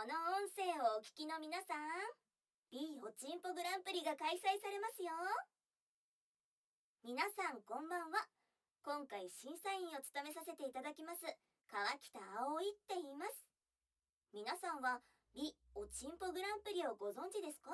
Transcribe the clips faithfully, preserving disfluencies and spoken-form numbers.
この音声をお聞きの皆さん、B おちんぽグランプリが開催されますよ。皆さんこんばんは。今回審査員を務めさせていただきます川北葵って言います。皆さんは B おちんぽグランプリをご存知ですか？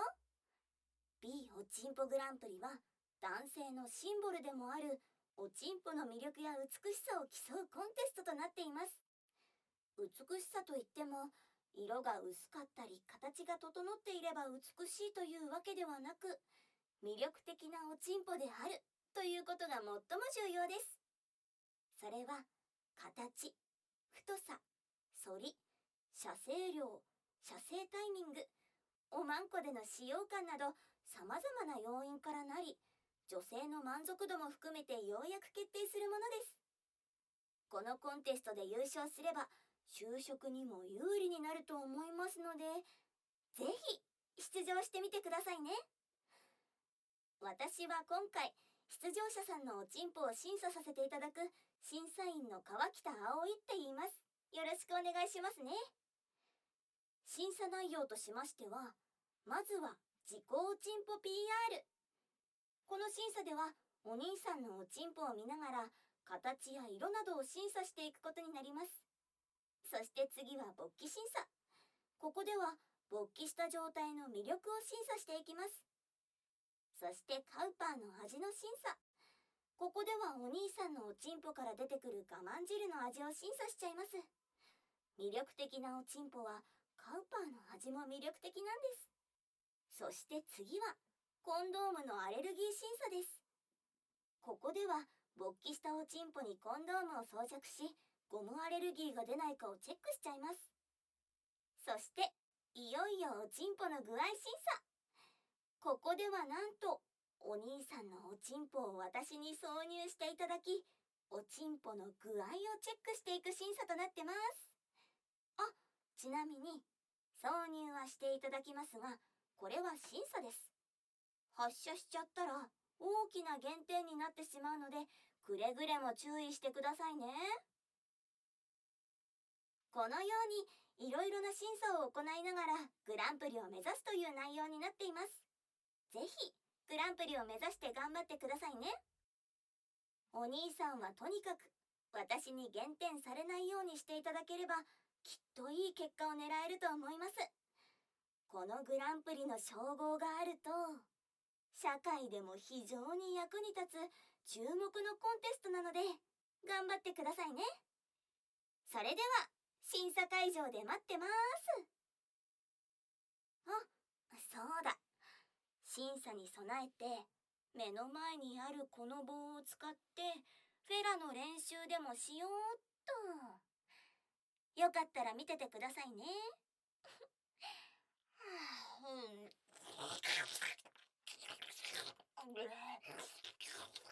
B おちんぽグランプリは男性のシンボルでもあるおちんぽの魅力や美しさを競うコンテストとなっています。美しさといっても色が薄かったり形が整っていれば美しいというわけではなく、魅力的なおちんぽであるということが最も重要です。それは形、太さ、反り、射精量、射精タイミング、おまんこでの使用感など様々な要因からなり、女性の満足度も含めてようやく決定するものです。このコンテストで優勝すれば就職にも有利になると思いますので、ぜひ出場してみてくださいね。私は今回出場者さんのおちんぽを審査させていただく審査員の川北葵って言います。よろしくお願いしますね。審査内容としましては、まずは自己おちんぽ ピーアール。 この審査ではお兄さんのおちんぽを見ながら形や色などを審査していくことになります。そして次は勃起審査。ここでは勃起した状態の魅力を審査していきます。そしてカウパーの味の審査。ここではお兄さんのおちんぽから出てくる我慢汁の味を審査しちゃいます。魅力的なおちんぽはカウパーの味も魅力的なんです。そして次はコンドームのアレルギー審査です。ここでは勃起したおちんぽにコンドームを装着し、ゴムアレルギーが出ないかをチェックしちゃいます。そしていよいよおちんぽの具合審査。ここではなんとお兄さんのおちんぽを私に挿入していただき、おちんぽの具合をチェックしていく審査となってます。あ、ちなみに挿入はしていただきますが、これは審査です。発射しちゃったら大きな減点になってしまうので、くれぐれも注意してくださいね。このようにいろいろな審査を行いながらグランプリを目指すという内容になっています。ぜひグランプリを目指して頑張ってくださいね。お兄さんはとにかく私に減点されないようにしていただければ、きっといい結果を狙えると思います。このグランプリの称号があると、社会でも非常に役に立つ注目のコンテストなので、頑張ってくださいね。それでは審査会場で待ってます。あ、そうだ。審査に備えて目の前にあるこの棒を使ってフェラの練習でもしようっと。よかったら見ててくださいね。はあ、うん